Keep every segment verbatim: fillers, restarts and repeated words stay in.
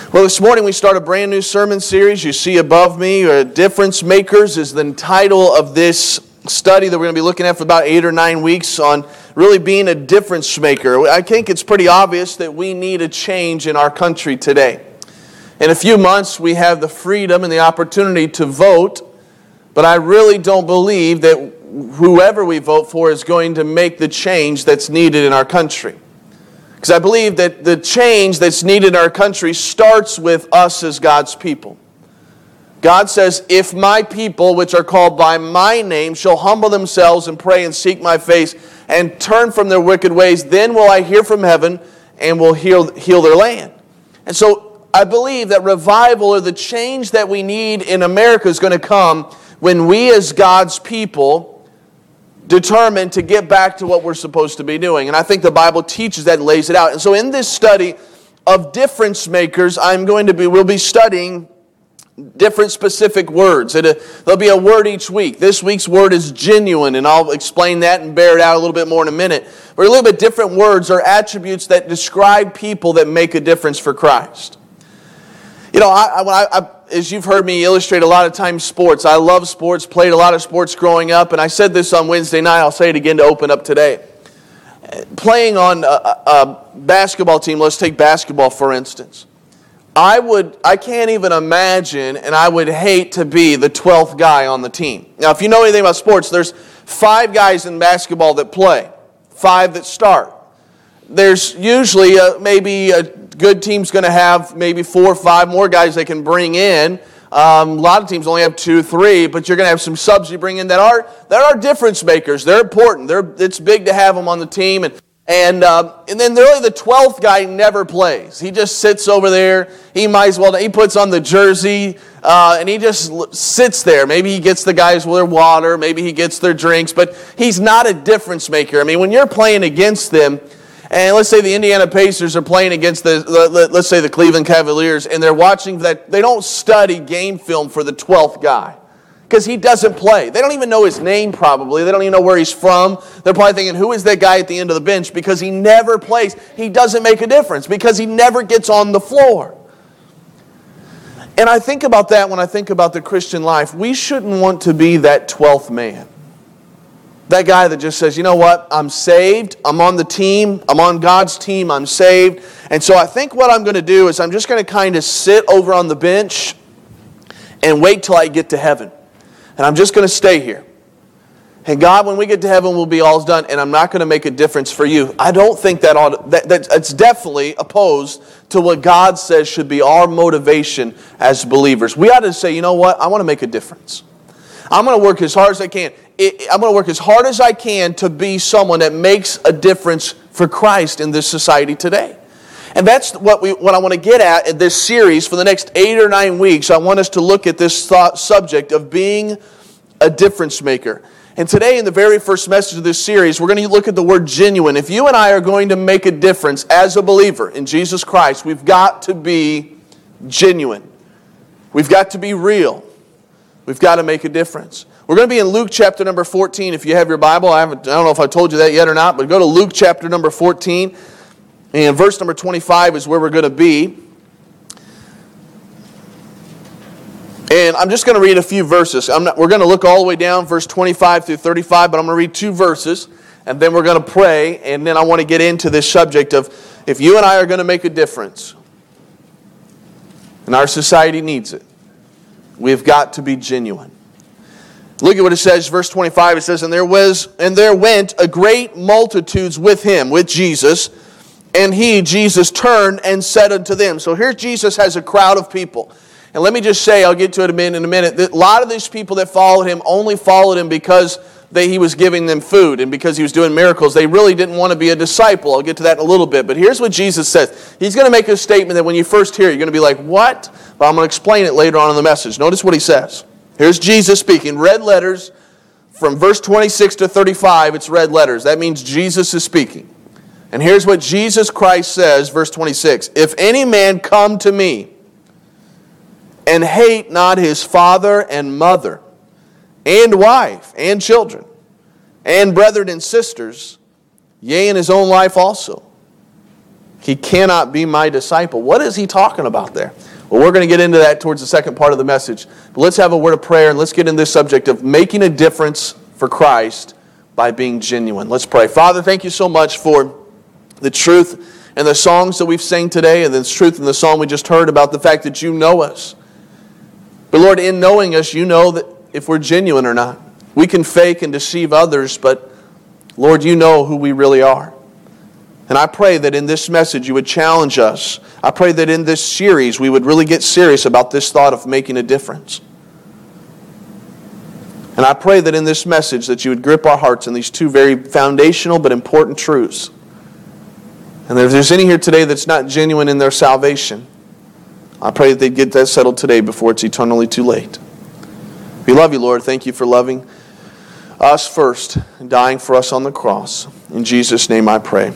Well, this morning we start a brand new sermon series. You see above me, uh, Difference Makers is the title of this study that we're going to be looking at for about eight or nine weeks on really being a difference maker. I think it's pretty obvious that we need a change in our country today. In a few months, we have the freedom and the opportunity to vote, but I really don't believe that whoever we vote for is going to make the change that's needed in our country. Because I believe that the change that's needed in our country starts with us as God's people. God says, if my people, which are called by my name, shall humble themselves and pray and seek my face and turn from their wicked ways, then will I hear from heaven and will heal, heal their land. And so I believe that revival, or the change that we need in America, is going to come when we as God's people determined to get back to what we're supposed to be doing. And I think the Bible teaches that and lays it out. And so in this study of difference makers, I'm going to be, we'll be studying different specific words. It, uh, there'll be a word each week. This week's word is genuine, and I'll explain that and bear it out a little bit more in a minute. But a little bit different words are attributes that describe people that make a difference for Christ. You know, I, I, I, as you've heard me illustrate a lot of times sports, I love sports, played a lot of sports growing up, and I said this on Wednesday night, I'll say it again to open up today. Playing on a, a basketball team, let's take basketball for instance. I would, I can't even imagine, and I would hate to be the twelfth guy on the team. Now, if you know anything about sports, there's five guys in basketball that play, five that start. There's usually a, maybe a good team's going to have maybe four or five more guys they can bring in. Um, a lot of teams only have two, three, but you're going to have some subs you bring in that are that are difference makers. They're important. They're it's big to have them on the team, and and um, and then really the twelfth guy never plays. He just sits over there. He might as well. He puts on the jersey uh, and he just sits there. Maybe he gets the guys their water. Maybe he gets their drinks, but he's not a difference maker. I mean, when you're playing against them. And let's say the Indiana Pacers are playing against the, let's say the Cleveland Cavaliers, and they're watching that. They don't study game film for the twelfth guy because he doesn't play. They don't even know his name probably. They don't even know where he's from. They're probably thinking, who is that guy at the end of the bench? Because he never plays. He doesn't make a difference because he never gets on the floor. And I think about that when I think about the Christian life. We shouldn't want to be that twelfth man. That guy that just says, you know what, I'm saved, I'm on the team, I'm on God's team, I'm saved. And so I think what I'm going to do is I'm just going to kind of sit over on the bench and wait till I get to heaven. And I'm just going to stay here. And God, when we get to heaven, we'll be all done, and I'm not going to make a difference for you. I don't think that ought that, that it's definitely opposed to what God says should be our motivation as believers. We ought to say, you know what, I want to make a difference. I'm going to work as hard as I can. I'm going to work as hard as I can to be someone that makes a difference for Christ in this society today. And that's what we what I want to get at in this series for the next eight or nine weeks. I want us to look at this thought subject of being a difference maker. And today in the very first message of this series, we're going to look at the word genuine. If you and I are going to make a difference as a believer in Jesus Christ, we've got to be genuine. We've got to be real. We've got to make a difference. We're going to be in Luke chapter number fourteen. If you have your Bible, I, haven't, I don't know if I told you that yet or not, but go to Luke chapter number fourteen. And verse number twenty-five is where we're going to be. And I'm just going to read a few verses. I'm not, we're going to look all the way down, verse twenty-five through thirty-five, but I'm going to read two verses, and then we're going to pray, and then I want to get into this subject of if you and I are going to make a difference, and our society needs it, we've got to be genuine. Look at what it says, verse twenty-five. It says, And there was, and there went a great multitudes with him, with Jesus, and he, Jesus, turned and said unto them. So here Jesus has a crowd of people. And let me just say, I'll get to it in a minute, that a lot of these people that followed him only followed him because they, he was giving them food and because he was doing miracles. They really didn't want to be a disciple. I'll get to that in a little bit. But here's what Jesus says. He's going to make a statement that when you first hear it, you're going to be like, what? But I'm going to explain it later on in the message. Notice what he says. Here's Jesus speaking. Red letters from verse twenty-six to thirty-five. It's red letters. That means Jesus is speaking. And here's what Jesus Christ says, verse twenty-six. If any man come to me and hate not his father and mother and wife and children and brethren and sisters, yea, in his own life also, He cannot be my disciple. What is he talking about there? Well, we're going to get into that towards the second part of the message. But let's have a word of prayer and let's get into this subject of making a difference for Christ by being genuine. Let's pray. Father, thank you so much for the truth and the songs that we've sang today, and the truth in the song we just heard about the fact that you know us. But Lord, in knowing us, you know that if we're genuine or not. We can fake and deceive others, but Lord, you know who we really are. And I pray that in this message you would challenge us. I pray that in this series we would really get serious about this thought of making a difference. And I pray that in this message that you would grip our hearts in these two very foundational but important truths. And that if there's any here today that's not genuine in their salvation, I pray that they'd get that settled today before it's eternally too late. We love you, Lord. Thank you for loving us first and dying for us on the cross. In Jesus' name I pray.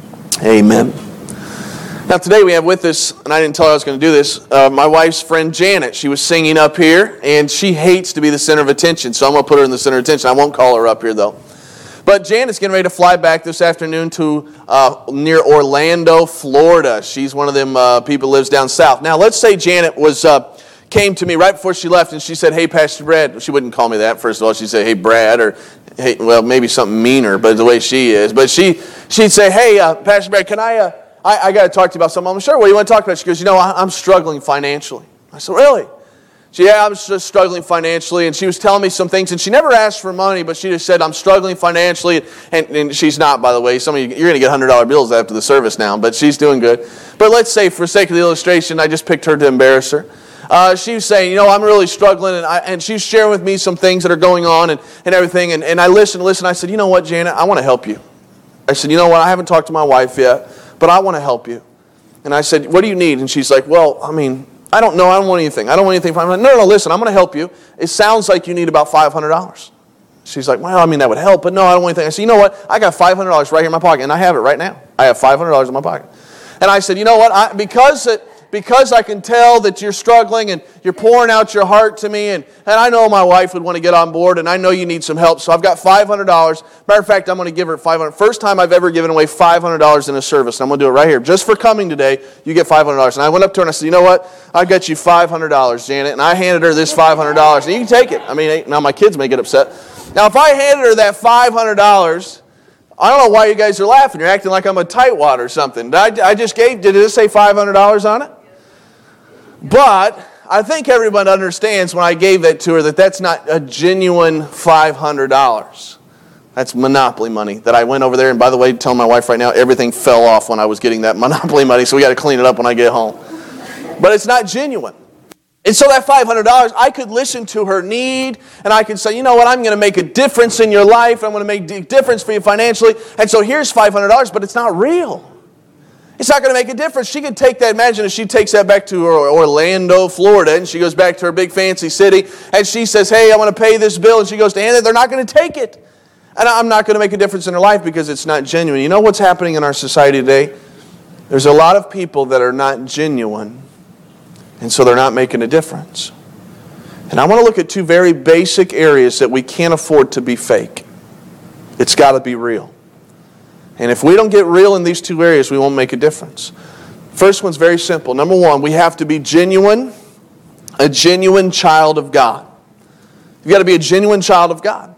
Amen. Now today we have with us, and I didn't tell her I was going to do this, uh, my wife's friend Janet. She was singing up here, and she hates to be the center of attention, so I'm going to put her in the center of attention. I won't call her up here, though. But Janet's getting ready to fly back this afternoon to uh, near Orlando, Florida. She's one of them uh, people who lives down south. Now, let's say Janet was uh, came to me right before she left, and she said, "Hey, Pastor Brad." She wouldn't call me that, first of all. She'd say, "Hey, Brad," or, "Hey," well, maybe something meaner, but the way she is. But she, she'd say, "Hey, uh, Pastor Brad, can I, uh, I, I got to talk to you about something." I'm sure, what do you want to talk about? She goes, "You know, I, I'm struggling financially." I said, "Really?" She, "Yeah, I'm just struggling financially." And she was telling me some things, and she never asked for money, but she just said, "I'm struggling financially." And, and she's not, by the way. Some of you, you're going to get one hundred dollar bills after the service now, but she's doing good. But let's say, for the sake of the illustration, I just picked her to embarrass her. Uh, she was saying, "You know, I'm really struggling," and, I, and she was sharing with me some things that are going on and, and everything. And, and I listened, listened. I said, "You know what, Janet, I want to help you." I said, "You know what, I haven't talked to my wife yet, but I want to help you." And I said, "What do you need?" And she's like, "Well, I mean, I don't know. I don't want anything. I don't want anything." I'm like, no, no, no, listen, I'm going to help you. It sounds like you need about five hundred dollars. She's like, "Well, I mean, that would help, but no, I don't want anything." I said, "You know what? I got five hundred dollars right here in my pocket," and I have it right now. I have five hundred dollars in my pocket. And I said, "You know what? I, because it, because I can tell that you're struggling and you're pouring out your heart to me, and, and I know my wife would want to get on board, and I know you need some help, so I've got five hundred dollars. Matter of fact, I'm going to give her five hundred dollars. First time I've ever given away five hundred dollars in a service, and I'm going to do it right here. Just for coming today, you get five hundred dollars. And I went up to her and I said, "You know what? I got you five hundred dollars, Janet." And I handed her this five hundred dollars. And you can take it. I mean, now my kids may get upset. Now, if I handed her that five hundred dollars, I don't know why you guys are laughing. You're acting like I'm a tightwad or something. I, I just gave, did it say five hundred dollars on it? But I think everyone understands when I gave that to her that that's not a genuine five hundred dollars. That's Monopoly money that I went over there. And by the way, telling my wife right now, everything fell off when I was getting that Monopoly money, so we got to clean it up when I get home. But it's not genuine. And so that five hundred dollars, I could listen to her need, and I could say, "You know what, I'm going to make a difference in your life. I'm going to make a difference for you financially. And so here's five hundred dollars, but it's not real. It's not going to make a difference." She could take that, imagine if she takes that back to Orlando, Florida, and she goes back to her big fancy city, and she says, "Hey, I want to pay this bill," and she goes to hand it, they're not going to take it. And I'm not going to make a difference in her life because it's not genuine. You know what's happening in our society today? There's a lot of people that are not genuine, and so they're not making a difference. And I want to look at two very basic areas that we can't afford to be fake. It's got to be real. And if we don't get real in these two areas, we won't make a difference. First one's very simple. Number one, we have to be genuine, a genuine child of God. You've got to be a genuine child of God.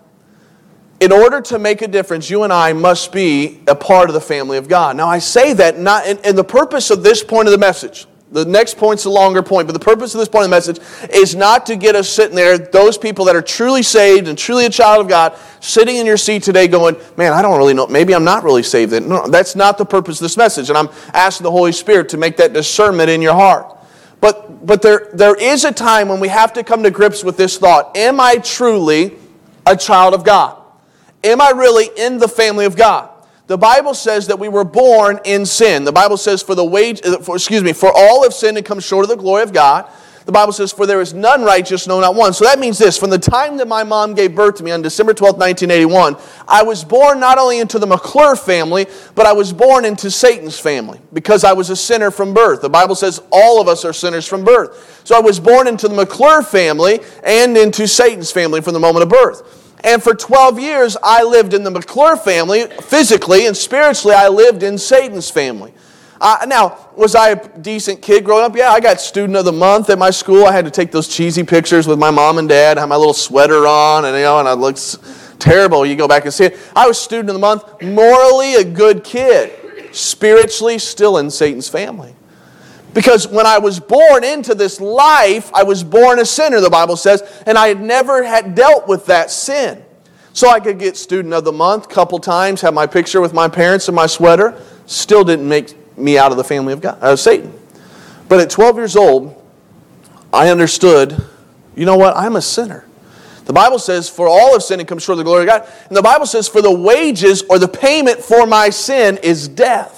In order to make a difference, you and I must be a part of the family of God. Now, I say that not, and, and the purpose of this point of the message, the next point's a longer point, but the purpose of this point of the message is not to get us sitting there, those people that are truly saved and truly a child of God, sitting in your seat today going, "Man, I don't really know, maybe I'm not really saved." No, that's not the purpose of this message, and I'm asking the Holy Spirit to make that discernment in your heart. But, but there, there is a time when we have to come to grips with this thought. Am I truly a child of God? Am I really in the family of God? The Bible says that we were born in sin. The Bible says, for the wage, for, excuse me, for all have sinned and come short of the glory of God. The Bible says, for there is none righteous, no, not one. So that means this: from the time that my mom gave birth to me on December twelfth, nineteen eighty-one, I was born not only into the McClure family, but I was born into Satan's family because I was a sinner from birth. The Bible says all of us are sinners from birth. So I was born into the McClure family and into Satan's family from the moment of birth. And for twelve years, I lived in the McClure family. Physically and spiritually, I lived in Satan's family. Uh, now, was I a decent kid growing up? Yeah, I got student of the month at my school. I had to take those cheesy pictures with my mom and dad. I had my little sweater on, and you know, and I looked terrible. You go back and see it. I was student of the month, morally a good kid, spiritually still in Satan's family. Because when I was born into this life, I was born a sinner, the Bible says, and I had never had dealt with that sin. So I could get student of the month a couple times, have my picture with my parents in my sweater, still didn't make me out of the family of God, of Satan. But at twelve years old, I understood, you know what, I'm a sinner. The Bible says, for all of sin and come short of the glory of God. And the Bible says, for the wages or the payment for my sin is death.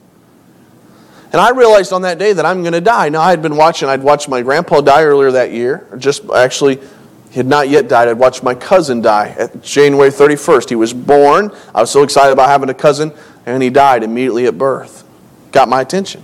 And I realized on that day that I'm going to die. Now, I had been watching, I'd watched my grandpa die earlier that year. Or just actually, he had not yet died. I'd watched my cousin die at January thirty-first. He was born. I was so excited about having a cousin, and he died immediately at birth. Got my attention.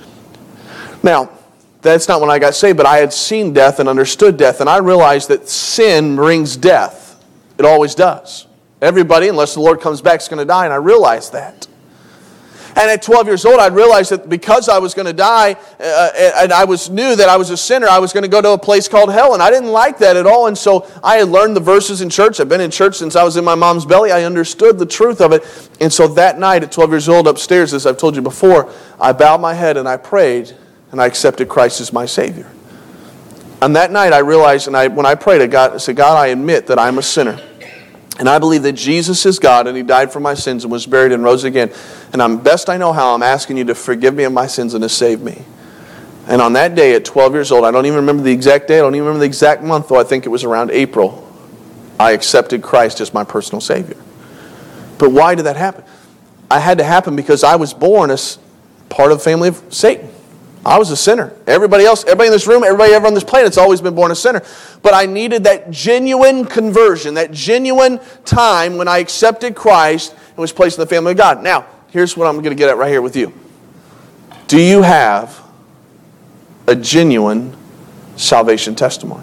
Now, that's not when I got saved, but I had seen death and understood death, and I realized that sin brings death. It always does. Everybody, unless the Lord comes back, is going to die, and I realized that. And at twelve years old, I realized that because I was going to die, uh, and I was knew that I was a sinner, I was going to go to a place called hell, and I didn't like that at all. And so I had learned the verses in church. I've been in church since I was in my mom's belly. I understood the truth of it. And so that night at twelve years old upstairs, as I've told you before, I bowed my head and I prayed, and I accepted Christ as my Savior. And that night I realized, and I, when I prayed, I, got, I said, God, I admit that I'm a sinner. And I believe that Jesus is God, and He died for my sins and was buried and rose again. And I'm best I know how, I'm asking you to forgive me of my sins and to save me. And on that day at twelve years old, I don't even remember the exact day, I don't even remember the exact month, though I think it was around April, I accepted Christ as my personal Savior. But why did that happen? I had to happen because I was born as part of the family of Satan. I was a sinner. Everybody else, everybody in this room, everybody ever on this planet has always been born a sinner. But I needed that genuine conversion, that genuine time when I accepted Christ and was placed in the family of God. Now, here's what I'm going to get at right here with you. Do you have a genuine salvation testimony?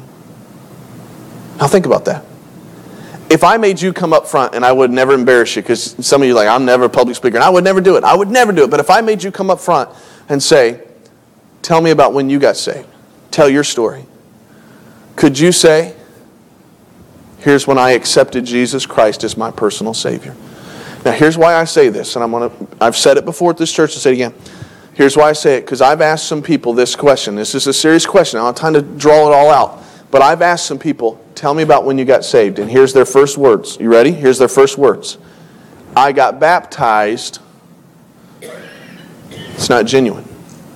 Now think about that. If I made you come up front, and I would never embarrass you, because some of you are like, I'm never a public speaker, and I would never do it. I would never do it. But if I made you come up front and say, tell me about when you got saved. Tell your story. Could you say, here's when I accepted Jesus Christ as my personal Savior? Now, here's why I say this, and I'm gonna, I've said it before at this church, I'll say it again. Here's why I say it, because I've asked some people this question. This is a serious question. I don't have time to draw it all out. But I've asked some people, tell me about when you got saved. And here's their first words. You ready? Here's their first words. I got baptized. It's not genuine.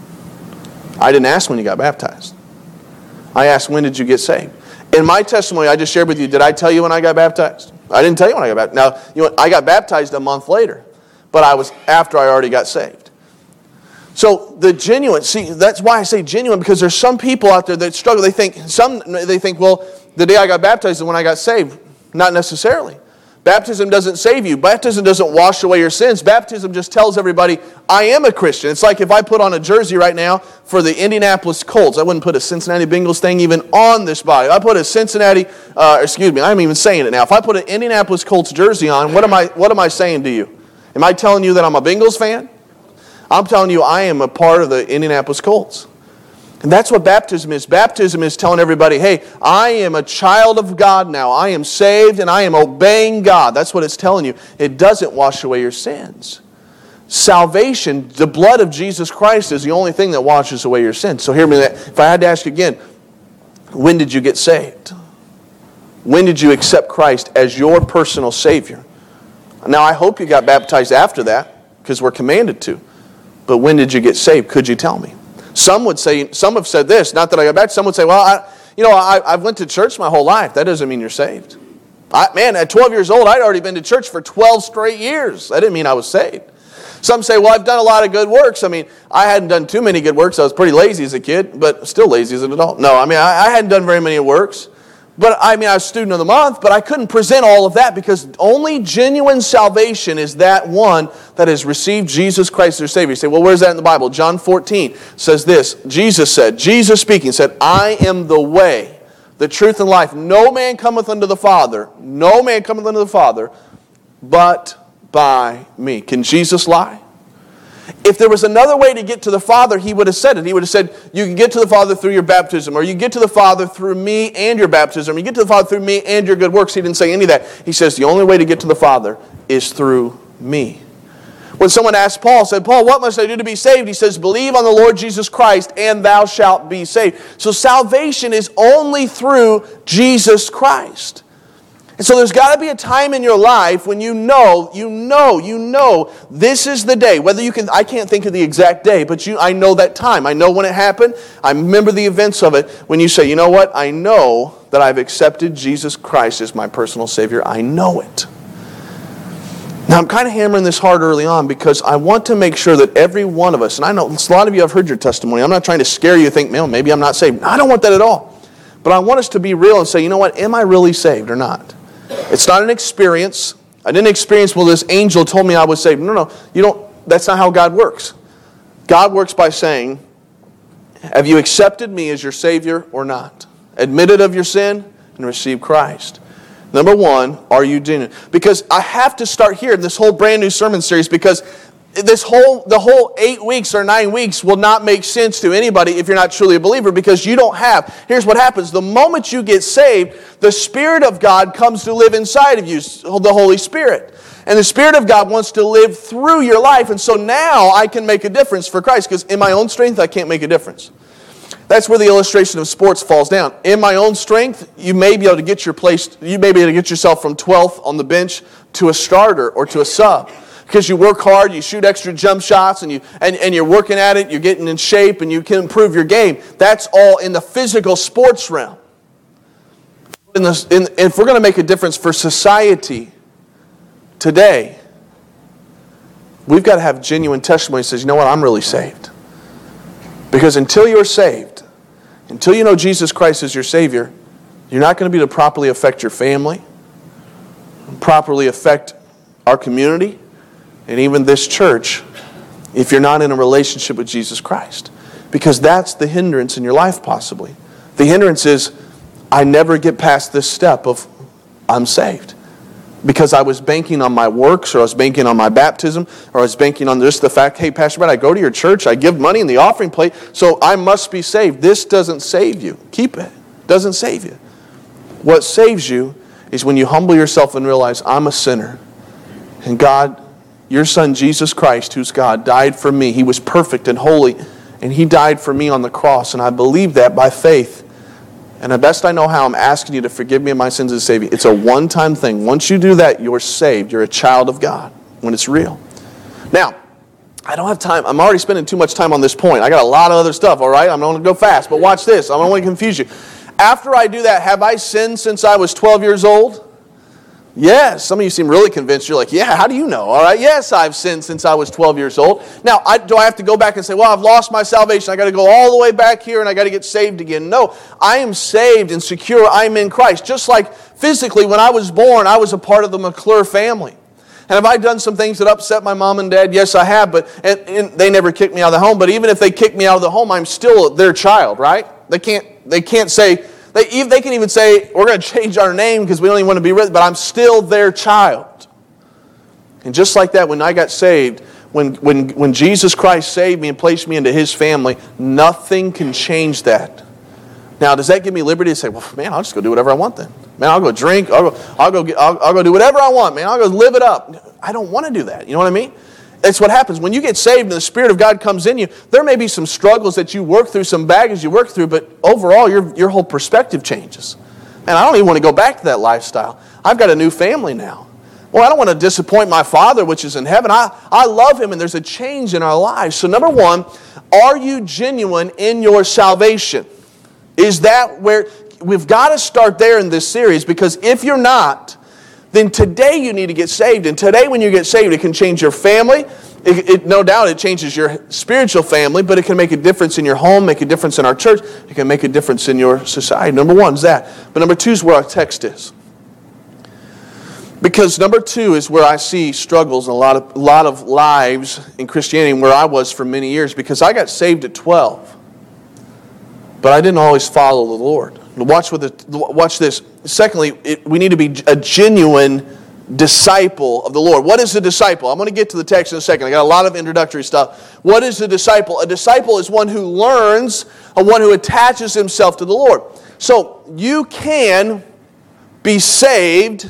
I didn't ask when you got baptized. I asked, when did you get saved? In my testimony I just shared with you, did I tell you when I got baptized? I didn't tell you when I got baptized. Now, you know, I got baptized a month later, but I was after I already got saved. So the genuine, see, that's why I say genuine, because there's some people out there that struggle. They think, some, they think, well, the day I got baptized is when I got saved. Not necessarily. Baptism doesn't save you. Baptism doesn't wash away your sins. Baptism just tells everybody, I am a Christian. It's like if I put on a jersey right now for the Indianapolis Colts. I wouldn't put a Cincinnati Bengals thing even on this body. If I put a Cincinnati, uh, excuse me, I'm even saying it now. If I put an Indianapolis Colts jersey on, what am I, what am I saying to you? Am I telling you that I'm a Bengals fan? I'm telling you I am a part of the Indianapolis Colts. And that's what baptism is. Baptism is telling everybody, hey, I am a child of God now. I am saved and I am obeying God. That's what it's telling you. It doesn't wash away your sins. Salvation, the blood of Jesus Christ, is the only thing that washes away your sins. So hear me. If I had to ask you again, when did you get saved? When did you accept Christ as your personal Savior? Now, I hope you got baptized after that, because we're commanded to. But when did you get saved? Could you tell me? Some would say, some have said this, not that I got back, some would say, well, I, you know, I, I've went to church my whole life. That doesn't mean you're saved. I, man, at twelve years old, I'd already been to church for twelve straight years. That didn't mean I was saved. Some say, well, I've done a lot of good works. I mean, I hadn't done too many good works. I was pretty lazy as a kid, but still lazy as an adult. No, I mean, I, I hadn't done very many works. But I mean, I was student of the month, but I couldn't present all of that, because only genuine salvation is that one that has received Jesus Christ as their Savior. You say, well, where's that in the Bible? John fourteen says this. Jesus said, Jesus speaking, said, I am the way, the truth, and life. No man cometh unto the Father, no man cometh unto the Father, but by me. Can Jesus lie? If there was another way to get to the Father, he would have said it. He would have said, you can get to the Father through your baptism, or you get to the Father through me and your baptism, you get to the Father through me and your good works. He didn't say any of that. He says the only way to get to the Father is through me. When someone asked Paul, said, Paul, what must I do to be saved? He says, believe on the Lord Jesus Christ, and thou shalt be saved. So salvation is only through Jesus Christ. And so there's got to be a time in your life when you know, you know, you know, this is the day. Whether you can, I can't think of the exact day, but you, I know that time. I know when it happened. I remember the events of it. When you say, you know what? I know that I've accepted Jesus Christ as my personal Savior. I know it. Now, I'm kind of hammering this hard early on because I want to make sure that every one of us, and I know a lot of you have heard your testimony. I'm not trying to scare you, think, man, maybe I'm not saved. I don't want that at all. But I want us to be real and say, you know what? Am I really saved or not? It's not an experience. I didn't experience, well, this angel told me I was saved. No, no, you don't. That's not how God works. God works by saying, have you accepted me as your Savior or not? Admitted of your sin and received Christ. Number one, are you genuine? Because I have to start here in this whole brand new sermon series because this whole the whole eight weeks or nine weeks will not make sense to anybody if you're not truly a believer because you don't have. Here's what happens. The moment you get saved, the Spirit of God comes to live inside of you, the Holy Spirit. And the Spirit of God wants to live through your life. And so now I can make a difference for Christ because in my own strength, I can't make a difference. That's where the illustration of sports falls down. In my own strength, you may be able to get your place, you may be able to get yourself from twelfth on the bench to a starter or to a sub. Because you work hard, you shoot extra jump shots, and, you, and, and you're working at it, you're getting in shape, and you can improve your game. That's all in the physical sports realm. In the, in, if we're going to make a difference for society today, we've got to have genuine testimony that says, you know what, I'm really saved. Because until you're saved, until you know Jesus Christ is your Savior, you're not going to be able to properly affect your family, properly affect our community, and even this church, if you're not in a relationship with Jesus Christ. Because that's the hindrance in your life possibly. The hindrance is, I never get past this step of, I'm saved. Because I was banking on my works, or I was banking on my baptism, or I was banking on just the fact, hey, Pastor Brad, I go to your church, I give money in the offering plate, so I must be saved. This doesn't save you. Keep it. It doesn't save you. What saves you is when you humble yourself and realize, I'm a sinner. And God, your Son, Jesus Christ, who's God, died for me. He was perfect and holy, and He died for me on the cross, and I believe that by faith. And the best I know how, I'm asking you to forgive me of my sins and save me. It's a one-time thing. Once you do that, you're saved. You're a child of God when it's real. Now, I don't have time. I'm already spending too much time on this point. I got a lot of other stuff, all right? I'm going to go fast, but watch this. I don't want to confuse you. After I do that, have I sinned since I was twelve years old? Yes. Some of you seem really convinced. You're like, yeah, how do you know? All right, yes, I've sinned since I was twelve years old. Now, I, do I have to go back and say, well, I've lost my salvation. I got to go all the way back here and I got to get saved again. No, I am saved and secure. I'm in Christ. Just like physically, when I was born, I was a part of the McClure family. And have I done some things that upset my mom and dad? Yes, I have. But and, and they never kicked me out of the home. But even if they kicked me out of the home, I'm still their child, right? They can't. They can't say. They, they can even say, we're going to change our name because we don't even want to be with, but I'm still their child. And just like that, when I got saved, when, when, when Jesus Christ saved me and placed me into His family, nothing can change that. Now, does that give me liberty to say, well, man, I'll just go do whatever I want then. Man, I'll go drink. I'll go, I'll go, get, I'll, I'll go do whatever I want, man. I'll go live it up. I don't want to do that. You know what I mean? That's what happens. When you get saved and the Spirit of God comes in you, there may be some struggles that you work through, some baggage you work through, but overall, your, your whole perspective changes. Man, I don't even want to go back to that lifestyle. I've got a new family now. Well, I don't want to disappoint my Father, which is in heaven. I, I love Him, and there's a change in our lives. So number one, are you genuine in your salvation? Is that where, we've got to start there in this series, because if you're not, then today you need to get saved. And today when you get saved, it can change your family. It, it, no doubt it changes your spiritual family, but it can make a difference in your home, make a difference in our church. It can make a difference in your society. Number one is that. But number two is where our text is. Because number two is where I see struggles in a lot of, a lot of lives in Christianity, and where I was for many years. Because I got saved at twelve, but I didn't always follow the Lord. Watch, with the, watch this. Secondly, it, we need to be a genuine disciple of the Lord. What is a disciple? I'm going to get to the text in a second. I got a lot of introductory stuff. What is a disciple? A disciple is one who learns, or one who attaches himself to the Lord. So you can be saved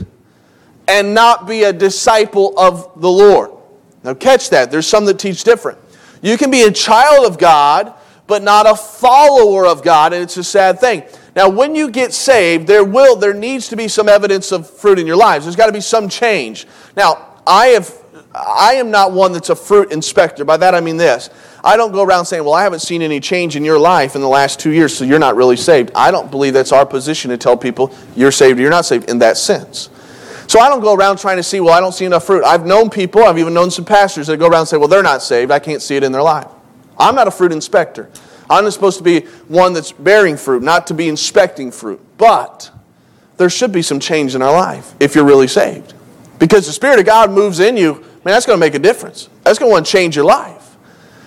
and not be a disciple of the Lord. Now catch that. There's some that teach different. You can be a child of God, but not a follower of God, and it's a sad thing. Now, when you get saved, there will, there needs to be some evidence of fruit in your lives. There's got to be some change. Now, I have, I am not one that's a fruit inspector. By that I mean this. I don't go around saying, well, I haven't seen any change in your life in the last two years, so you're not really saved. I don't believe that's our position to tell people you're saved or you're not saved in that sense. So I don't go around trying to see, well, I don't see enough fruit. I've known people, I've even known some pastors that go around and say, well, they're not saved. I can't see it in their life. I'm not a fruit inspector. I'm supposed to be one that's bearing fruit, not to be inspecting fruit. But there should be some change in our life if you're really saved. Because the Spirit of God moves in you, man, that's going to make a difference. That's going to want to change your life.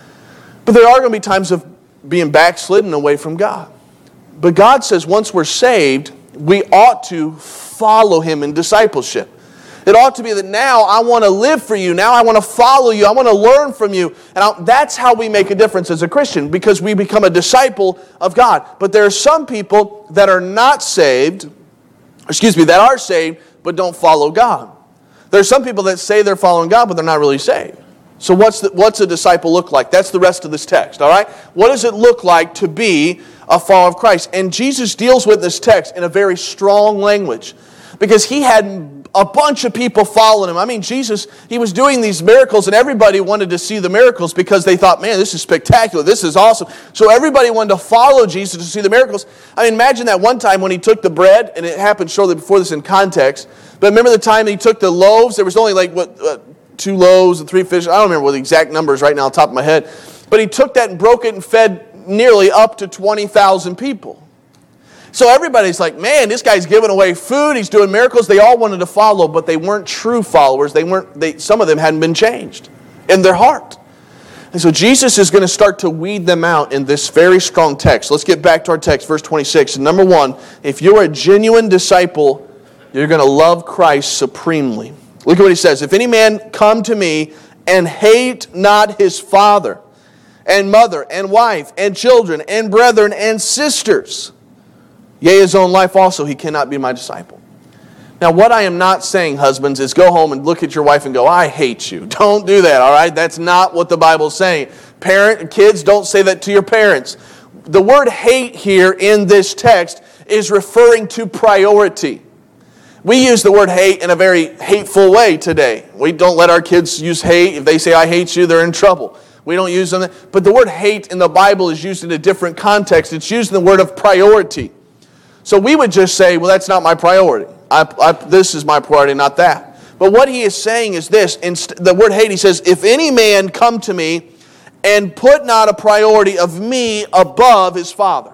But there are going to be times of being backslidden away from God. But God says once we're saved, we ought to follow Him in discipleship. It ought to be that now I want to live for you. Now I want to follow you. I want to learn from you. And I, that's how we make a difference as a Christian, because we become a disciple of God. But there are some people that are not saved, excuse me, that are saved, but don't follow God. There are some people that say they're following God, but they're not really saved. So what's the, what's a disciple look like? That's the rest of this text, all right? What does it look like to be a follower of Christ? And Jesus deals with this text in a very strong language, because He had a bunch of people following Him. I mean, Jesus, He was doing these miracles, and everybody wanted to see the miracles because they thought, man, this is spectacular. This is awesome. So everybody wanted to follow Jesus to see the miracles. I mean, imagine that one time when He took the bread, and it happened shortly before this in context. But remember the time He took the loaves? There was only like, what, uh, two loaves and three fish. I don't remember what the exact number is right now on top of my head. But He took that and broke it and fed nearly up to twenty thousand people. So everybody's like, man, this guy's giving away food. He's doing miracles. They all wanted to follow, but they weren't true followers. They weren't. They, some of them hadn't been changed in their heart. And so Jesus is going to start to weed them out in this very strong text. Let's get back to our text, verse twenty-six. And number one, if you're a genuine disciple, you're going to love Christ supremely. Look at what He says. If any man come to me and hate not his father and mother and wife and children and brethren and sisters, yea, his own life also, he cannot be my disciple. Now, what I am not saying, husbands, is go home and look at your wife and go, I hate you. Don't do that, all right? That's not what the Bible's saying. Parent, kids, don't say that to your parents. The word hate here in this text is referring to priority. We use the word hate in a very hateful way today. We don't let our kids use hate. If they say, I hate you, they're in trouble. We don't use them. But the word hate in the Bible is used in a different context. It's used in the word of priority. So we would just say, well, that's not my priority. I, I, this is my priority, not that. But what he is saying is this. In the word hate, he says, if any man come to me and put not a priority of me above his father.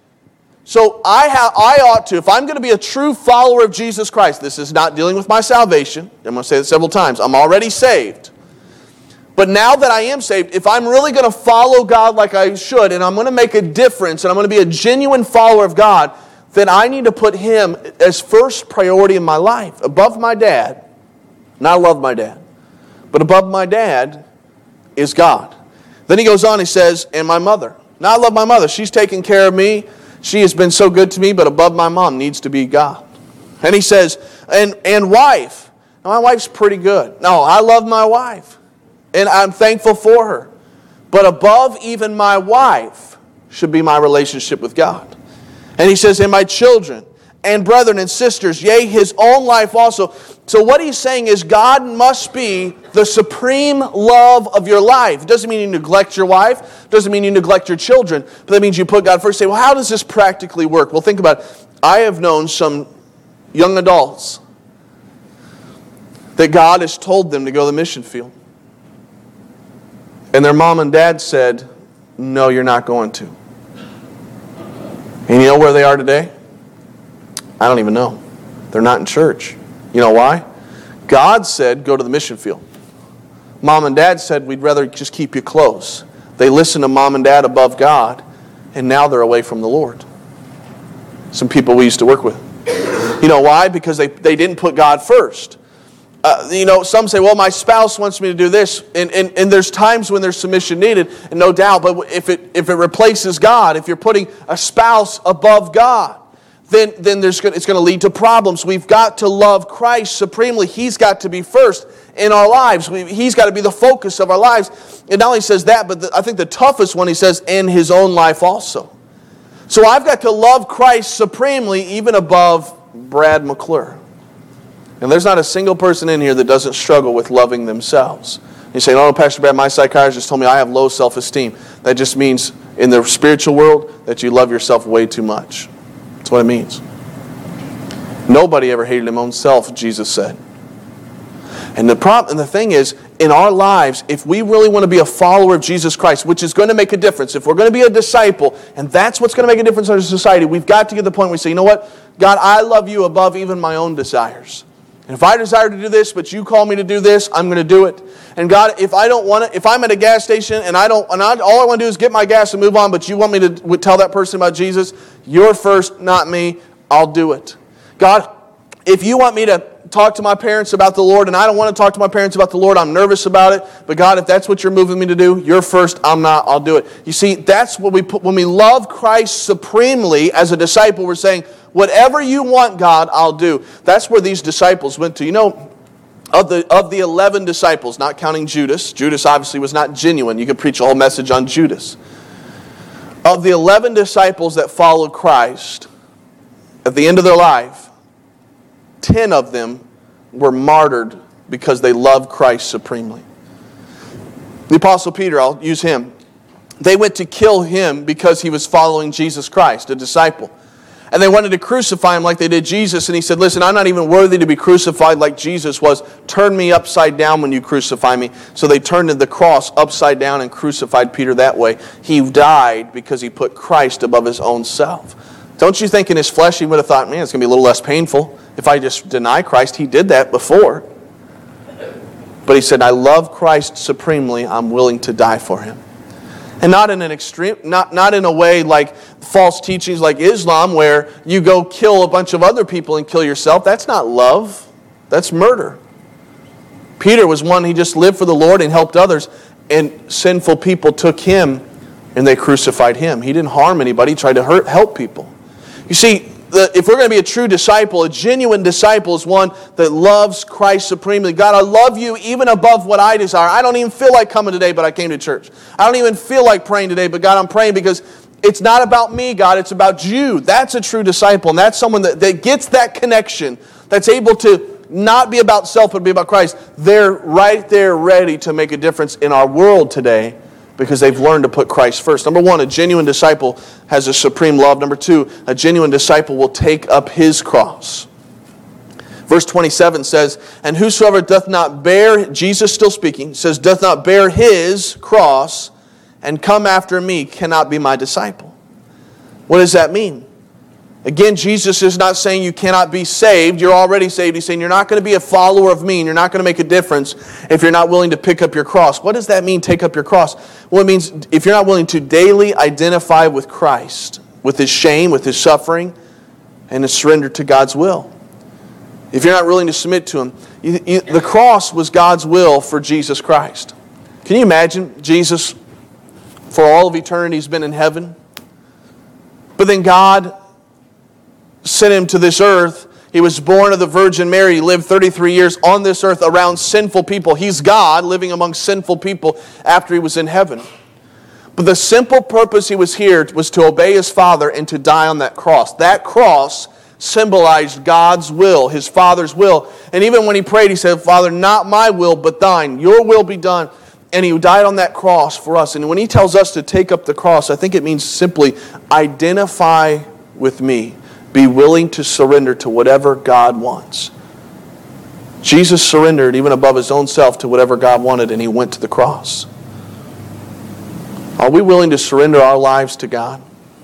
So I, ha- I ought to, if I'm going to be a true follower of Jesus Christ, this is not dealing with my salvation. I'm going to say it several times. I'm already saved. But now that I am saved, if I'm really going to follow God like I should, and I'm going to make a difference, and I'm going to be a genuine follower of God, then I need to put Him as first priority in my life, above my dad. And I love my dad. But above my dad is God. Then he goes on, he says, and my mother. Now I love my mother. She's taken care of me. She has been so good to me, but above my mom needs to be God. And he says, and, and wife. Now my wife's pretty good. No, I love my wife. And I'm thankful for her. But above even my wife should be my relationship with God. And he says, and my children, and brethren and sisters, yea, his own life also. So what he's saying is God must be the supreme love of your life. It doesn't mean you neglect your wife. It doesn't mean you neglect your children. But that means you put God first. Say, well, how does this practically work? Well, think about it. I have known some young adults that God has told them to go to the mission field. And their mom and dad said, no, you're not going to. And you know where they are today? I don't even know. They're not in church. You know why? God said, go to the mission field. Mom and dad said, we'd rather just keep you close. They listened to mom and dad above God, and now they're away from the Lord. Some people we used to work with. You know why? Because they, they didn't put God first. Uh, you know, some say, well, my spouse wants me to do this. And, and, and there's times when there's submission needed, and no doubt. But if it, if it replaces God, if you're putting a spouse above God, then, then there's gonna, it's going to lead to problems. We've got to love Christ supremely. He's got to be first in our lives. We, he's got to be the focus of our lives. And not only says that, but the, I think the toughest one, he says, in his own life also. So I've got to love Christ supremely, even above Brad McClure. And there's not a single person in here that doesn't struggle with loving themselves. You say, no, Pastor Brad, my psychiatrist told me I have low self-esteem. That just means in the spiritual world that you love yourself way too much. That's what it means. Nobody ever hated his own self, Jesus said. And the problem, and the thing is, in our lives, if we really want to be a follower of Jesus Christ, which is going to make a difference, if we're going to be a disciple, and that's what's going to make a difference in our society, we've got to get to the point where we say, you know what? God, I love you above even my own desires. And if I desire to do this, but you call me to do this, I'm going to do it. And God, if I don't want to, if I'm at a gas station and I don't, and I, all I want to do is get my gas and move on, but you want me to tell that person about Jesus, you're first, not me, I'll do it. God, if you want me to talk to my parents about the Lord, and I don't want to talk to my parents about the Lord, I'm nervous about it, but God, if that's what you're moving me to do, you're first, I'm not, I'll do it. You see, that's what we put, when we love Christ supremely as a disciple, we're saying, whatever you want, God, I'll do. That's where these disciples went to. You know, of the of the eleven disciples, not counting Judas, Judas obviously was not genuine. You could preach a whole message on Judas. Of the eleven disciples that followed Christ, at the end of their life, ten of them were martyred because they loved Christ supremely. The Apostle Peter, I'll use him. They went to kill him because he was following Jesus Christ, a disciple. And they wanted to crucify him like they did Jesus. And he said, listen, I'm not even worthy to be crucified like Jesus was. Turn me upside down when you crucify me. So they turned the cross upside down and crucified Peter that way. He died because he put Christ above his own self. Don't you think in his flesh he would have thought, man, it's going to be a little less painful if I just deny Christ? He did that before. But he said, I love Christ supremely. I'm willing to die for him. And not in an extreme, not, not in a way like false teachings like Islam where you go kill a bunch of other people and kill yourself. That's not love. That's murder. Peter was one, he just lived for the Lord and helped others. And sinful people took him and they crucified him. He didn't harm anybody. He tried to hurt, help people. You see, the, if we're going to be a true disciple, a genuine disciple is one that loves Christ supremely. God, I love you even above what I desire. I don't even feel like coming today, but I came to church. I don't even feel like praying today, but God, I'm praying because it's not about me, God. It's about you. That's a true disciple, and that's someone that, that gets that connection, that's able to not be about self, but be about Christ. They're right there ready to make a difference in our world today, because they've learned to put Christ first. Number one, a genuine disciple has a supreme love. Number two, a genuine disciple will take up his cross. Verse twenty-seven says, and whosoever doth not bear, Jesus still speaking, says, doth not bear his cross and come after me cannot be my disciple. What does that mean? Again, Jesus is not saying you cannot be saved. You're already saved. He's saying you're not going to be a follower of me and you're not going to make a difference if you're not willing to pick up your cross. What does that mean, take up your cross? Well, it means if you're not willing to daily identify with Christ, with his shame, with his suffering, and to surrender to God's will. If you're not willing to submit to him. You, you, the cross was God's will for Jesus Christ. Can you imagine Jesus, for all of eternity, has been in heaven? But then God sent him to this earth. He was born of the Virgin Mary. He lived thirty-three years on this earth around sinful people. He's God living among sinful people after he was in heaven. But the simple purpose he was here was to obey his Father and to die on that cross. That cross symbolized God's will, his Father's will. And even when he prayed, he said, Father, not my will, but thine. Your will be done. And he died on that cross for us. And when he tells us to take up the cross, I think it means simply identify with me. Be willing to surrender to whatever God wants. Jesus surrendered even above his own self to whatever God wanted, and he went to the cross. Are we willing to surrender our lives to God?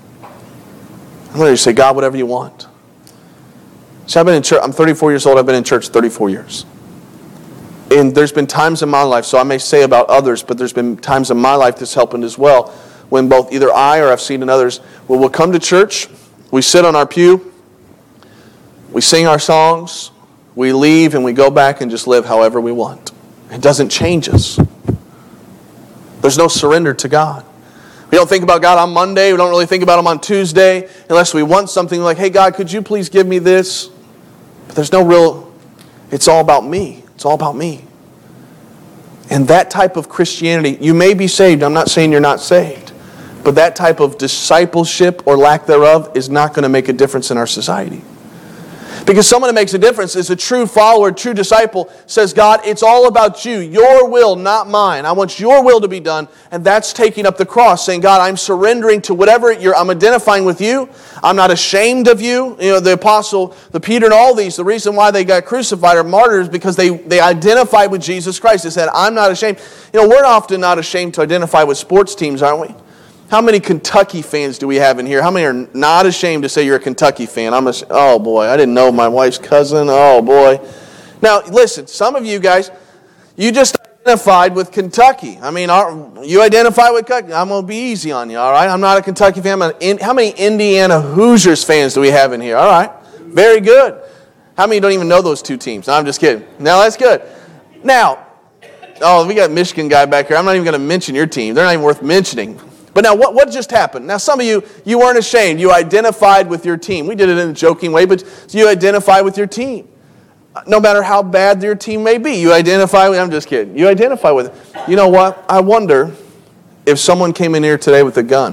I'm going to say, God, whatever you want. See, I've been in church. I'm thirty-four years old. I've been in church thirty-four years. And there's been times in my life, so I may say about others, but there's been times in my life that's happened as well, when both either I or I've seen in others, where we'll come to church, we sit on our pew, we sing our songs, we leave and we go back and just live however we want. It doesn't change us. There's no surrender to God. We don't think about God on Monday. We don't really think about Him on Tuesday unless we want something like, hey, God, could you please give me this? But there's no real, it's all about me. It's all about me. And that type of Christianity, you may be saved. I'm not saying you're not saved. But that type of discipleship or lack thereof is not going to make a difference in our society. Because someone that makes a difference is a true follower, a true disciple, says, God, it's all about you, your will, not mine. I want your will to be done. And that's taking up the cross, saying, God, I'm surrendering to whatever you're, I'm identifying with you. I'm not ashamed of you. You know, the apostle, the Peter and all these, the reason why they got crucified or martyred is because they, they identified with Jesus Christ. They said, I'm not ashamed. You know, we're often not ashamed to identify with sports teams, aren't we? How many Kentucky fans do we have in here? How many are not ashamed to say you're a Kentucky fan? I'm a, oh boy, I didn't know my wife's cousin. Oh boy. Now listen, some of you guys, you just identified with Kentucky. I mean, you identify with Kentucky. I'm going to be easy on you, all right? I'm not a Kentucky fan. I'm an, how many Indiana Hoosiers fans do we have in here? All right, very good. How many don't even know those two teams? No, I'm just kidding. No, that's good. Now, oh, we got a Michigan guy back here. I'm not even going to mention your team. They're not even worth mentioning. But now, what, what just happened? Now, some of you, you weren't ashamed. You identified with your team. We did it in a joking way, but you identify with your team. No matter how bad your team may be, you identify with, I'm just kidding. You identify with it. You know what? I wonder if someone came in here today with a gun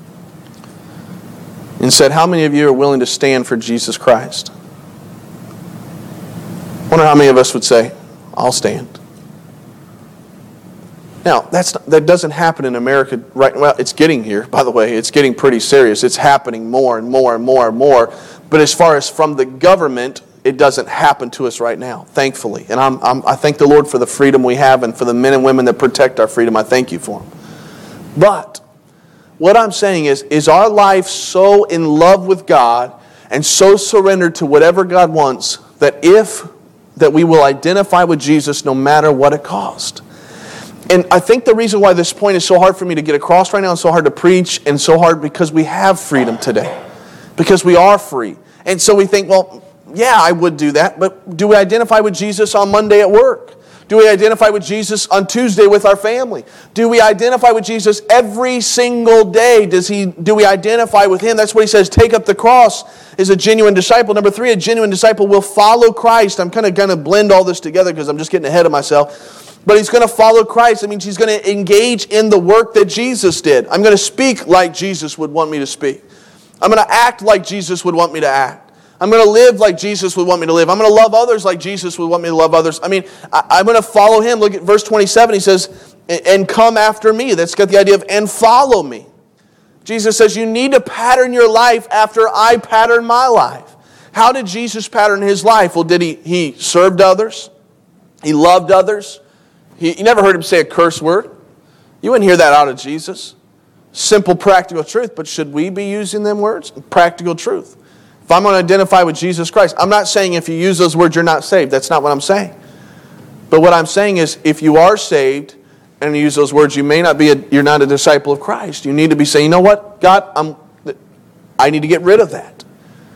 and said, how many of you are willing to stand for Jesus Christ? I wonder how many of us would say, I'll stand. Now, that's not, that doesn't happen in America right. Well, it's getting here, by the way. It's getting pretty serious. It's happening more and more and more and more. But as far as from the government, it doesn't happen to us right now, thankfully. And I'm, I'm, I thank the Lord for the freedom we have and for the men and women that protect our freedom. I thank you for them. But what I'm saying is, is our life so in love with God and so surrendered to whatever God wants that if that we will identify with Jesus no matter what it costs. And I think the reason why this point is so hard for me to get across right now and so hard to preach and so hard because we have freedom today. Because we are free. And so we think, well, yeah, I would do that. But do we identify with Jesus on Monday at work? Do we identify with Jesus on Tuesday with our family? Do we identify with Jesus every single day? Does he? Do we identify with Him? That's what he says, take up the cross is a genuine disciple. Number three, a genuine disciple will follow Christ. I'm kind of going to blend all this together because I'm just getting ahead of myself. But he's going to follow Christ. That means he's going to engage in the work that Jesus did. I'm going to speak like Jesus would want me to speak. I'm going to act like Jesus would want me to act. I'm going to live like Jesus would want me to live. I'm going to love others like Jesus would want me to love others. I mean, I, I'm going to follow Him. Look at verse twenty-seven. He says, and come after me. That's got the idea of, and follow me. Jesus says, you need to pattern your life after I pattern my life. How did Jesus pattern His life? Well, did He, he served others? He loved others? He, you never heard Him say a curse word. You wouldn't hear that out of Jesus. Simple, practical truth. But should we be using them words? Practical truth. If I'm going to identify with Jesus Christ, I'm not saying if you use those words you're not saved. That's not what I'm saying. But what I'm saying is if you are saved and you use those words, you may not be a, you're not a disciple of Christ. You need to be saying, you know what, God, I'm, I need to get rid of that.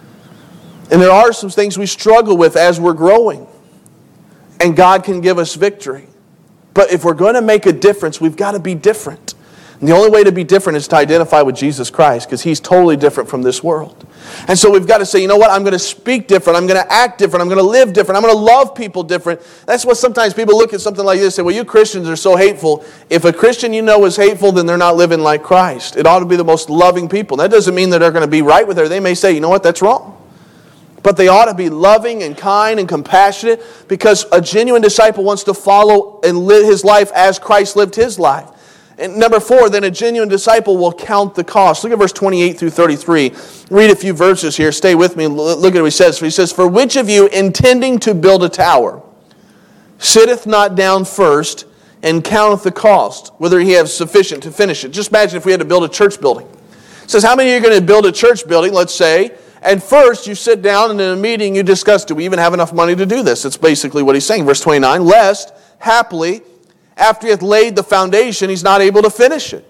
And there are some things we struggle with as we're growing. And God can give us victory. But if we're going to make a difference, we've got to be different. And the only way to be different is to identify with Jesus Christ because He's totally different from this world. And so we've got to say, you know what, I'm going to speak different. I'm going to act different. I'm going to live different. I'm going to love people different. That's what sometimes people look at something like this and say, well, you Christians are so hateful. If a Christian you know is hateful, then they're not living like Christ. It ought to be the most loving people. That doesn't mean that they're going to be right with her. They may say, you know what, that's wrong. But they ought to be loving and kind and compassionate because a genuine disciple wants to follow and live his life as Christ lived His life. And number four, then a genuine disciple will count the cost. Look at verse twenty-eight through thirty-three. Read a few verses here. Stay with me and look at what he says. He says, for which of you intending to build a tower sitteth not down first and counteth the cost, whether he have sufficient to finish it? Just imagine if we had to build a church building. It says, how many of you are going to build a church building, let's say, and first you sit down and in a meeting you discuss, do we even have enough money to do this? That's basically what he's saying. Verse twenty-nine, lest, happily, after he hath laid the foundation, he's not able to finish it.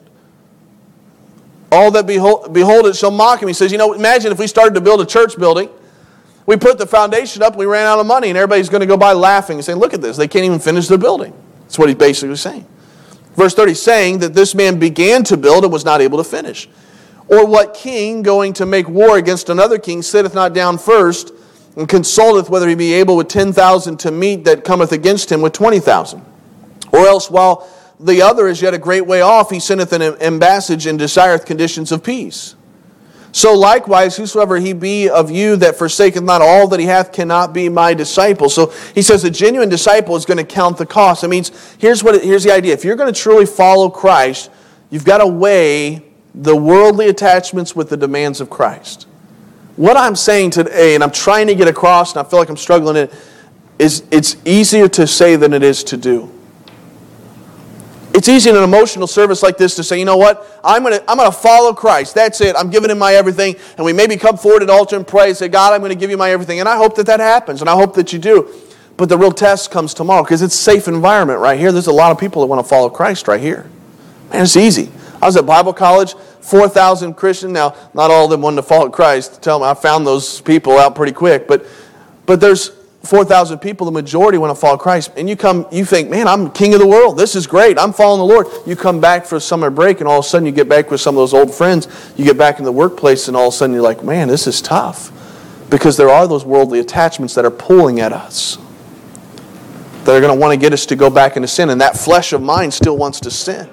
All that behold, behold it shall mock him. He says, you know, imagine if we started to build a church building, We put the foundation up, we ran out of money, and everybody's going to go by laughing and saying, look at this, they can't even finish the building. That's what he's basically saying. Verse thirty, saying that this man began to build and was not able to finish. Or what king going to make war against another king sitteth not down first and consulteth whether he be able with ten thousand to meet that cometh against him with twenty thousand? Or else while the other is yet a great way off, he sendeth an embassage and desireth conditions of peace. So likewise, whosoever he be of you that forsaketh not all that he hath cannot be my disciple. So he says a genuine disciple is going to count the cost. It means, here's, what it, here's the idea. If you're going to truly follow Christ, you've got to weigh the worldly attachments with the demands of Christ. What I'm saying today, and I'm trying to get across, and I feel like I'm struggling in it, is it's easier to say than it is to do. It's easy in an emotional service like this to say, you know what, I'm going to I'm going to follow Christ. That's it. I'm giving him my everything. And we maybe come forward at altar and pray and say, God, I'm going to give you my everything. And I hope that that happens, and I hope that you do. But the real test comes tomorrow because it's a safe environment right here. There's a lot of people that want to follow Christ right here. Man, it's easy. I was at Bible college, four thousand Christians. Now, not all of them wanted to follow Christ. Tell them I found those people out pretty quick. But but there's four thousand people, the majority want to follow Christ. And you come, you think, man, I'm king of the world. This is great. I'm following the Lord. You come back for a summer break, and all of a sudden you get back with some of those old friends. You get back in the workplace, and all of a sudden you're like, man, this is tough. Because there are those worldly attachments that are pulling at us. That are going to want to get us to go back into sin. And that flesh of mine still wants to sin.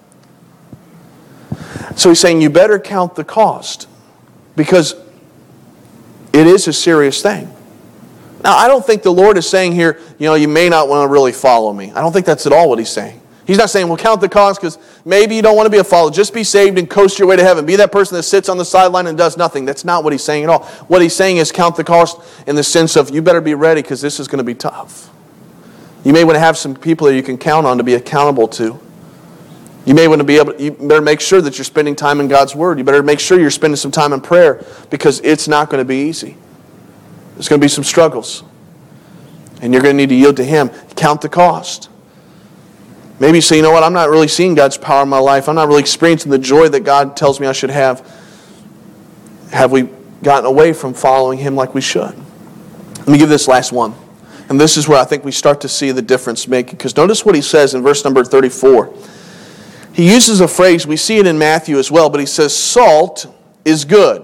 So he's saying you better count the cost. Because it is a serious thing. Now, I don't think the Lord is saying here, you know, you may not want to really follow me. I don't think that's at all what he's saying. He's not saying, well, count the cost because maybe you don't want to be a follower. Just be saved and coast your way to heaven. Be that person that sits on the sideline and does nothing. That's not what he's saying at all. What he's saying is count the cost in the sense of you better be ready because this is going to be tough. You may want to have some people that you can count on to be accountable to. You may want to be able to, you better make sure that you're spending time in God's Word. You better make sure you're spending some time in prayer because it's not going to be easy. There's going to be some struggles. And you're going to need to yield to Him. Count the cost. Maybe you say, you know what, I'm not really seeing God's power in my life. I'm not really experiencing the joy that God tells me I should have. Have we gotten away from following Him like we should? Let me give this last one. And this is where I think we start to see the difference making. Because notice what he says in verse number thirty-four. He uses a phrase, we see it in Matthew as well, but he says, salt is good.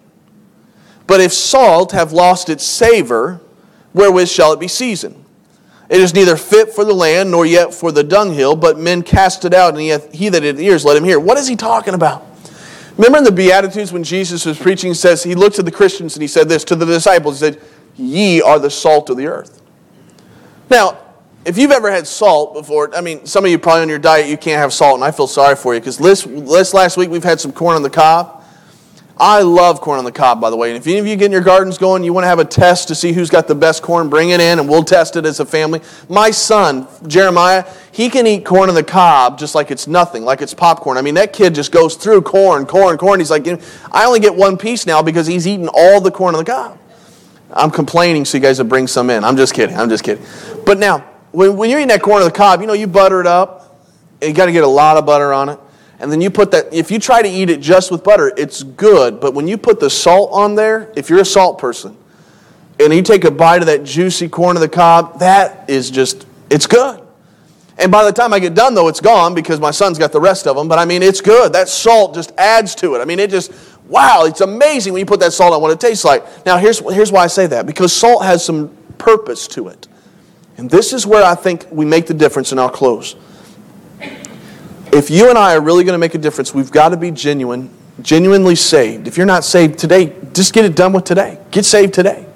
But if salt have lost its savor, wherewith shall it be seasoned? It is neither fit for the land, nor yet for the dunghill, but men cast it out, and he that hath ears, let him hear. What is he talking about? Remember in the Beatitudes when Jesus was preaching, he says, he looked at the Christians and he said this to the disciples, he said, ye are the salt of the earth. Now, if you've ever had salt before, I mean, some of you probably on your diet, you can't have salt, and I feel sorry for you, because this, this last week we've had some corn on the cob. I love corn on the cob, by the way. And if any of you get in your gardens going, you want to have a test to see who's got the best corn, bring it in, and we'll test it as a family. My son, Jeremiah, he can eat corn on the cob just like it's nothing, like it's popcorn. I mean, that kid just goes through corn, corn, corn. He's like, I only get one piece now because he's eating all the corn on the cob. I'm complaining so you guys will bring some in. I'm just kidding. I'm just kidding. But now, when, when you're eating that corn on the cob, you know, you butter it up. And you got to get a lot of butter on it. And then you put that, if you try to eat it just with butter, it's good. But when you put the salt on there, if you're a salt person, and you take a bite of that juicy corn on the cob, that is just, it's good. And by the time I get done, though, it's gone because my son's got the rest of them. But I mean, it's good. That salt just adds to it. I mean, it just, wow, it's amazing when you put that salt on what it tastes like. Now, here's, here's why I say that. Because salt has some purpose to it. And this is where I think we make the difference, and I'll close. If you and I are really going to make a difference, we've got to be genuine, genuinely saved. If you're not saved today, just get it done with today. Get saved today.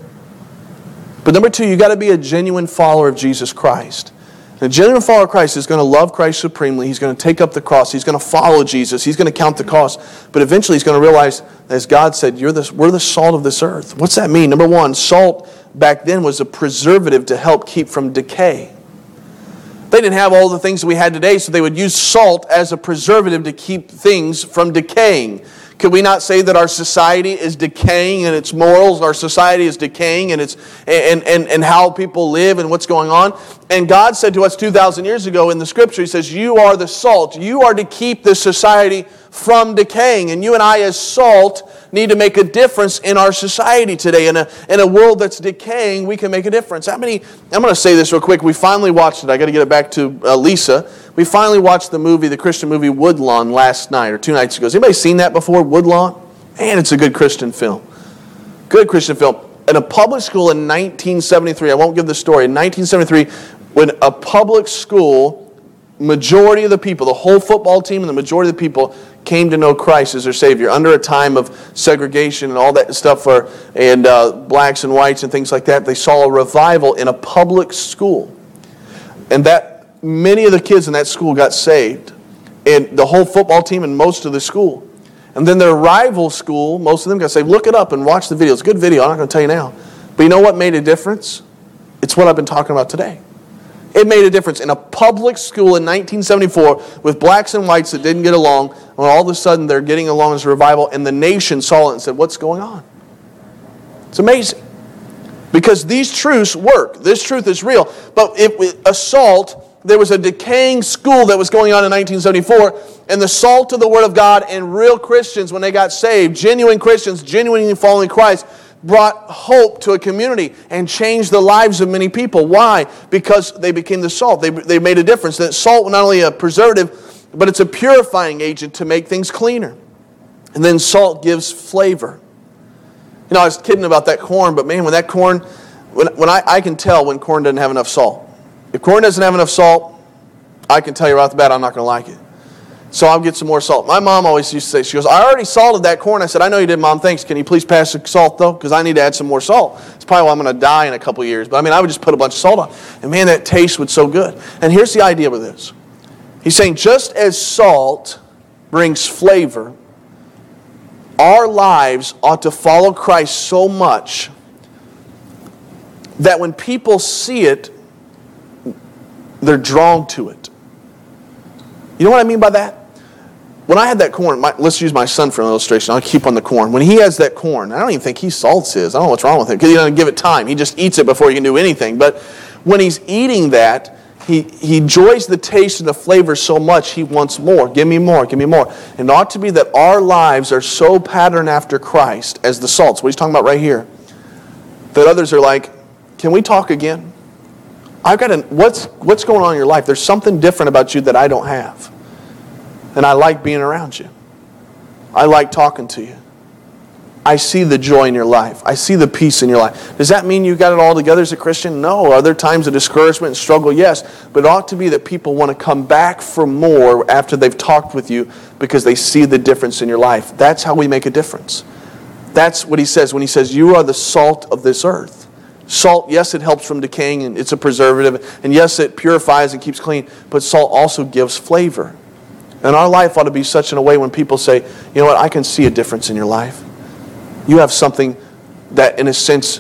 But number two, you've got to be a genuine follower of Jesus Christ. And a genuine follower of Christ is going to love Christ supremely. He's going to take up the cross. He's going to follow Jesus. He's going to count the cost. But eventually he's going to realize, as God said, You're the, we're the salt of this earth. What's that mean? Number one, salt back then was a preservative to help keep from decay. They didn't have all the things that we had today, so they would use salt as a preservative to keep things from decaying. Could we not say that our society is decaying in its morals? Our society is decaying in its and, and, and how people live and what's going on. And God said to us two thousand years ago in the Scripture, He says, you are the salt. You are to keep this society from decaying. And you and I as salt need to make a difference in our society today. In a, in a world that's decaying, we can make a difference. How many, I'm going to say this real quick. We finally watched it. I got to get it back to uh, Lisa. We finally watched the movie, the Christian movie Woodlawn last night or two nights ago. Has anybody seen that before, Woodlawn? Man, it's a good Christian film. Good Christian film. In a public school in nineteen seventy-three, I won't give the story, in nineteen seventy-three, when a public school, majority of the people, the whole football team and the majority of the people came to know Christ as their Savior under a time of segregation and all that stuff for and uh, blacks and whites and things like that. They saw a revival in a public school. And that many of the kids in that school got saved. And the whole football team and most of the school. And then their rival school, most of them got saved. Look it up and watch the video. It's a good video. I'm not going to tell you now. But you know what made a difference? It's what I've been talking about today. It made a difference in a public school in nineteen seventy-four with blacks and whites that didn't get along. When all of a sudden they're getting along as a revival, and the nation saw it and said, what's going on? It's amazing. Because these truths work. This truth is real. But if assault, there was a decaying school that was going on in nineteen seventy-four, and the salt of the Word of God and real Christians, when they got saved, genuine Christians, genuinely following Christ, brought hope to a community and changed the lives of many people. Why? Because they became the salt. They, they made a difference. That salt was not only a preservative, but it's a purifying agent to make things cleaner. And then salt gives flavor. You know, I was kidding about that corn, but man, when that corn, when, when I, I can tell when corn doesn't have enough salt. If corn doesn't have enough salt, I can tell you right off the bat I'm not going to like it. So I'll get some more salt. My mom always used to say, she goes, I already salted that corn. I said, I know you did, Mom. Thanks. Can you please pass the salt, though? Because I need to add some more salt. It's probably why I'm going to die in a couple years. But I mean, I would just put a bunch of salt on. And man, that taste was so good. And here's the idea with this. He's saying, just as salt brings flavor, our lives ought to follow Christ so much that when people see it, they're drawn to it. You know what I mean by that? When I had that corn, my, let's use my son for an illustration. I'll keep on the corn. When he has that corn, I don't even think he salts his. I don't know what's wrong with him because he doesn't give it time. He just eats it before he can do anything. But when he's eating that, he, he enjoys the taste and the flavor so much, he wants more. Give me more, give me more. And it ought to be that our lives are so patterned after Christ as the salts, what he's talking about right here, that others are like, can we talk again? I've got a, what's, what's going on in your life? There's something different about you that I don't have. And I like being around you. I like talking to you. I see the joy in your life. I see the peace in your life. Does that mean you got it all together as a Christian? No. Are there times of discouragement and struggle? Yes. But it ought to be that people want to come back for more after they've talked with you because they see the difference in your life. That's how we make a difference. That's what he says when he says, you are the salt of this earth. Salt, yes, it helps from decaying and it's a preservative. And yes, it purifies and keeps clean. But salt also gives flavor. And our life ought to be such in a way when people say, you know what, I can see a difference in your life. You have something that, in a sense,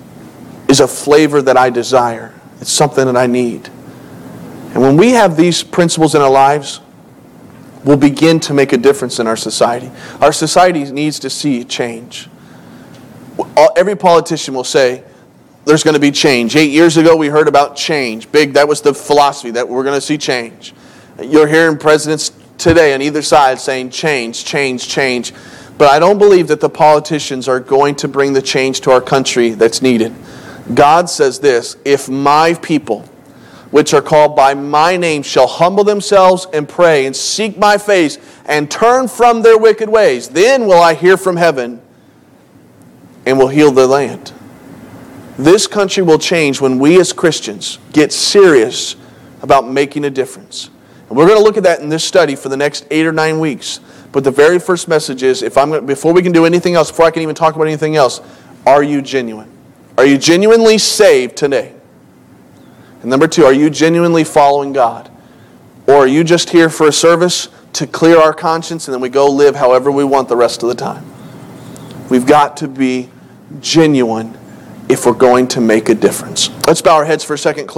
is a flavor that I desire. It's something that I need. And when we have these principles in our lives, we'll begin to make a difference in our society. Our society needs to see change. Every politician will say, there's going to be change. Eight years ago, we heard about change. Big, that was the philosophy, that we're going to see change. You're hearing presidents today on either side saying change, change, change. But I don't believe that the politicians are going to bring the change to our country that's needed. God says this, if my people, which are called by my name, shall humble themselves and pray and seek my face and turn from their wicked ways, then will I hear from heaven and will heal the land. This country will change when we as Christians get serious about making a difference. And we're going to look at that in this study for the next eight or nine weeks. But the very first message is, if I'm before we can do anything else, before I can even talk about anything else, are you genuine? Are you genuinely saved today? And number two, are you genuinely following God? Or are you just here for a service to clear our conscience and then we go live however we want the rest of the time? We've got to be genuine if we're going to make a difference. Let's bow our heads for a second.